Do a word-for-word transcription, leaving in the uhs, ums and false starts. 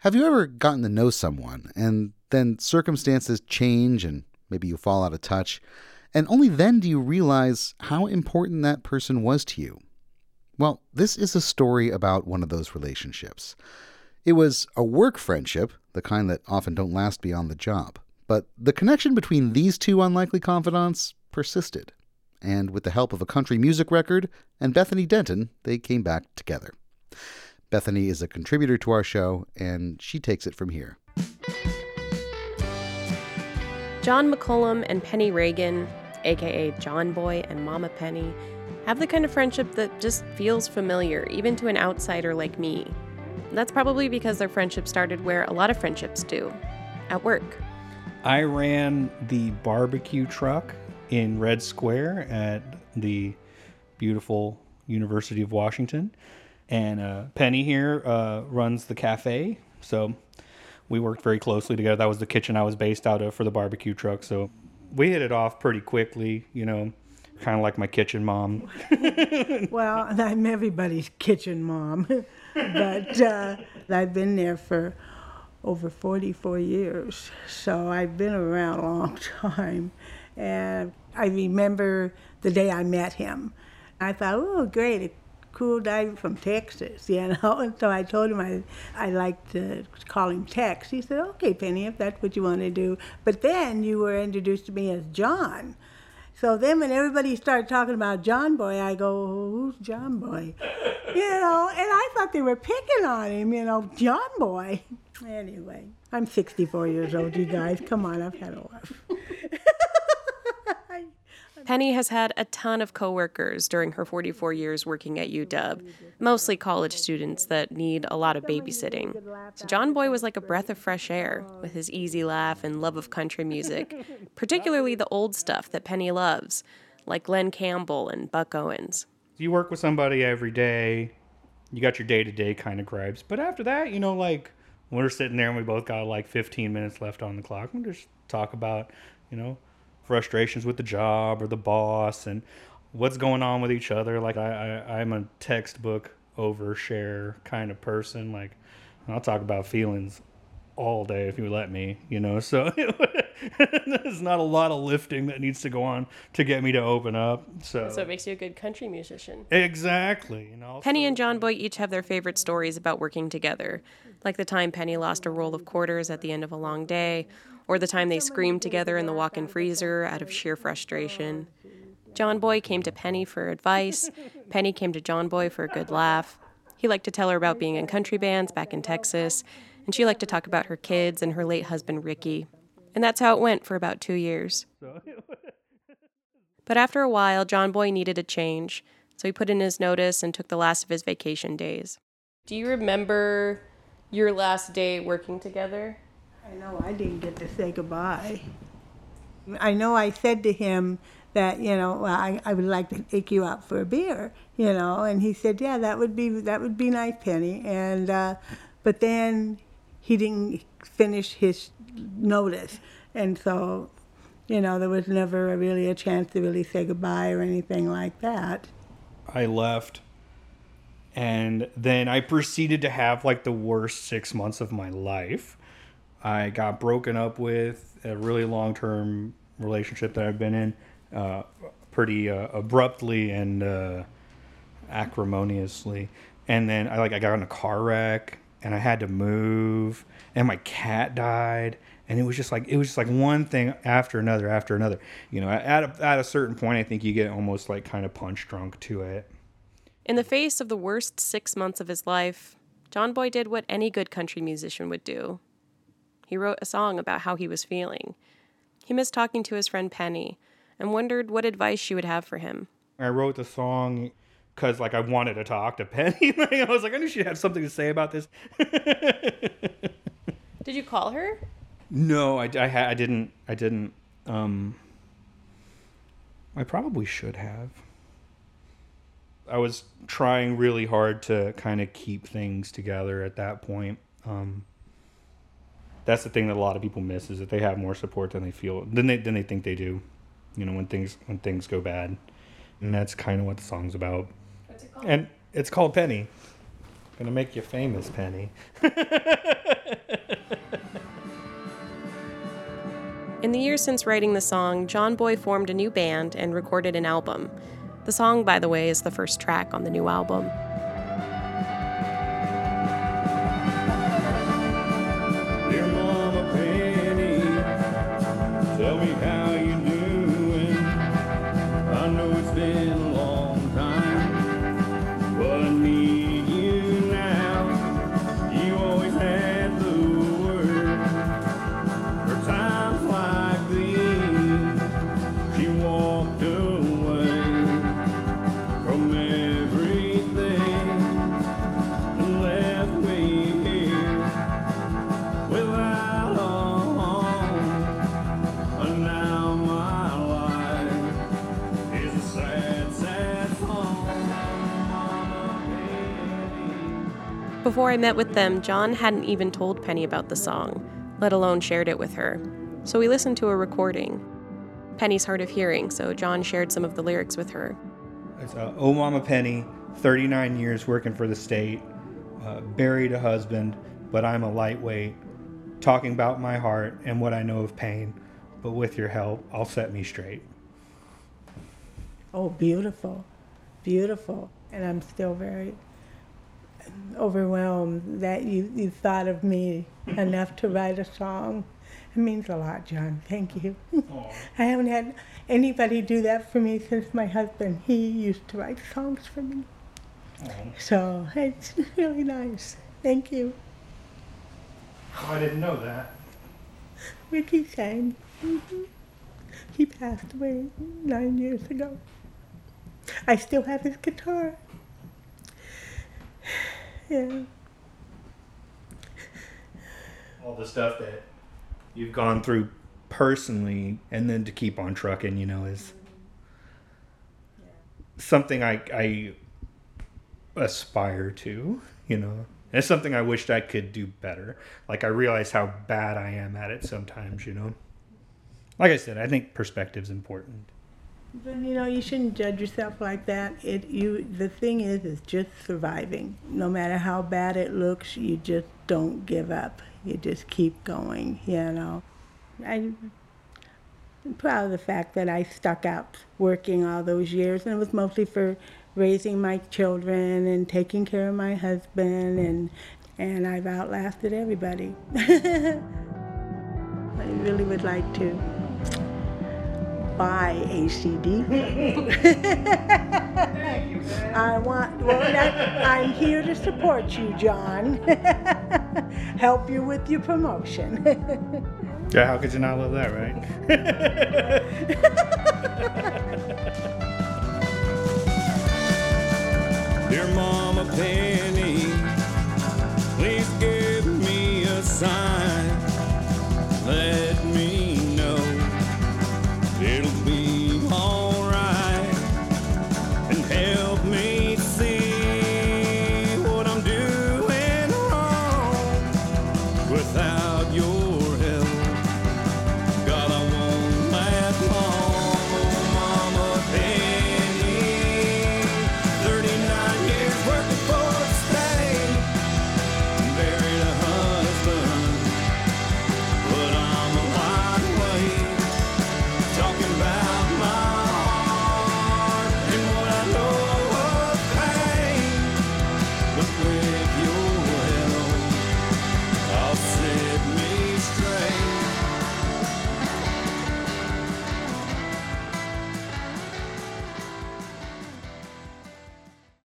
Have you ever gotten to know someone and then circumstances change and maybe you fall out of touch, and only then do you realize how important that person was to you? Well, this is a story about one of those relationships. It was a work friendship, the kind that often don't last beyond the job. But the connection between these two unlikely confidants persisted. And with the help of a country music record and Bethany Denton, they came back together. Bethany is a contributor to our show, and she takes it from here. John McCullum and Penny Reagan, a k a. John Boy and Mama Penny, have the kind of friendship that just feels familiar, even to an outsider like me. That's probably because their friendship started where a lot of friendships do, at work. I ran the barbecue truck in Red Square at the beautiful University of Washington. And uh, Penny here uh, runs the cafe, so we worked very closely together. That was the kitchen I was based out of for the barbecue truck, so we hit it off pretty quickly, you know, kind of like my kitchen mom. Well, I'm everybody's kitchen mom, but uh, I've been there for over forty-four years, so I've been around a long time. And I remember the day I met him. I thought, oh, great. Cool guy from Texas, you know, and so I told him I I liked to call him Tex. He said, okay, Penny, if that's what you want to do. But then you were introduced to me as John. So then when everybody started talking about John Boy, I go, who's John Boy? You know, and I thought they were picking on him, you know, John Boy. Anyway, I'm sixty-four years old, you guys. Come on, I've had a laugh. Penny has had a ton of coworkers during her forty-four years working at U W, mostly college students that need a lot of babysitting. So John Boy was like a breath of fresh air with his easy laugh and love of country music, particularly the old stuff that Penny loves, like Glenn Campbell and Buck Owens. You work with somebody every day, you got your day-to-day kind of gripes, but after that, you know, like, we're sitting there and we both got like fifteen minutes left on the clock, we just talk about, you know, frustrations with the job or the boss and what's going on with each other. Like I, I I'm a textbook overshare kind of person. Like I'll talk about feelings all day if you let me, you know, so there's not a lot of lifting that needs to go on to get me to open up. So So it makes you a good country musician. Exactly. You know, Penny and John Boy each have their favorite stories about working together, like the time Penny lost a roll of quarters at the end of a long day, or the time they screamed together in the walk-in freezer out of sheer frustration. John Boy came to Penny for advice. Penny came to John Boy for a good laugh. He liked to tell her about being in country bands back in Texas, and she liked to talk about her kids and her late husband, Ricky. And that's how it went for about two years. But after a while, John Boy needed a change, so he put in his notice and took the last of his vacation days. Do you remember your last day working together? I know I didn't get to say goodbye. I know I said to him that, you know, well, I, I would like to take you out for a beer, you know, and he said, yeah, that would be that would be nice, Penny. And uh, but then he didn't finish his notice, and so, you know, there was never really a chance to really say goodbye or anything like that. I left, and then I proceeded to have like the worst six months of my life. I got broken up with, a really long-term relationship that I've been in, uh, pretty uh, abruptly and uh, acrimoniously. And then I like I got in a car wreck, and I had to move, and my cat died, and it was just like it was just like one thing after another after another. You know, at a, at a certain point, I think you get almost like kind of punch drunk to it. In the face of the worst six months of his life, John Boy did what any good country musician would do. He wrote a song about how he was feeling. He missed talking to his friend Penny and wondered what advice she would have for him. I wrote the song because, like, I wanted to talk to Penny. Like, I was like, I knew she'd have something to say about this. Did you call her? No, I, I, I didn't. I didn't. Um, I probably should have. I was trying really hard to kind of keep things together at that point. Um, that's the thing that a lot of people miss, is that they have more support than they feel than they than they think they do. You know, when things when things go bad, and that's kind of what the song's about. What's it called? And it's called Penny. Gonna make you famous, Penny. In the years since writing the song, John Boy formed a new band and recorded an album. The song, by the way, is the first track on the new album. Dear Mama Penny, tell me how you doing. I know it's been a long time, but I need you now. You always had the word for times like these. She walked away from everything and left me here without a home. And now my life is a sad, sad song. Before I met with them, John hadn't even told Penny about the song, let alone shared it with her. So we listened to a recording. Penny's hard of hearing, so John shared some of the lyrics with her. It's uh, Oh Mama Penny, thirty-nine years working for the state, uh, buried a husband, but I'm a lightweight, talking about my heart and what I know of pain, but with your help, I'll set me straight. Oh, beautiful, beautiful. And I'm still very overwhelmed that you, you thought of me enough to write a song. It means a lot, John. Thank you. I haven't had anybody do that for me since my husband. He used to write songs for me. Aww. So it's really nice. Thank you. Oh, I didn't know that. Ricky sang. Mm-hmm. He passed away nine years ago. I still have his guitar. Yeah. All the stuff that you've gone through personally, and then to keep on trucking, you know, is something I, I aspire to, you know. It's something I wished I could do better. Like, I realize how bad I am at it sometimes, you know. Like I said, I think perspective's important. But you know, you shouldn't judge yourself like that. It you the thing is is just surviving. No matter how bad it looks, you just don't give up. You just keep going, you know. I'm proud of the fact that I stuck out working all those years, and it was mostly for raising my children and taking care of my husband, and and I've outlasted everybody. I really would like to buy A C D. I want, well, that, I'm here to support you, John. Help you with your promotion. Yeah, how could you not love that, right? Dear Mama Penny, please give me a sign.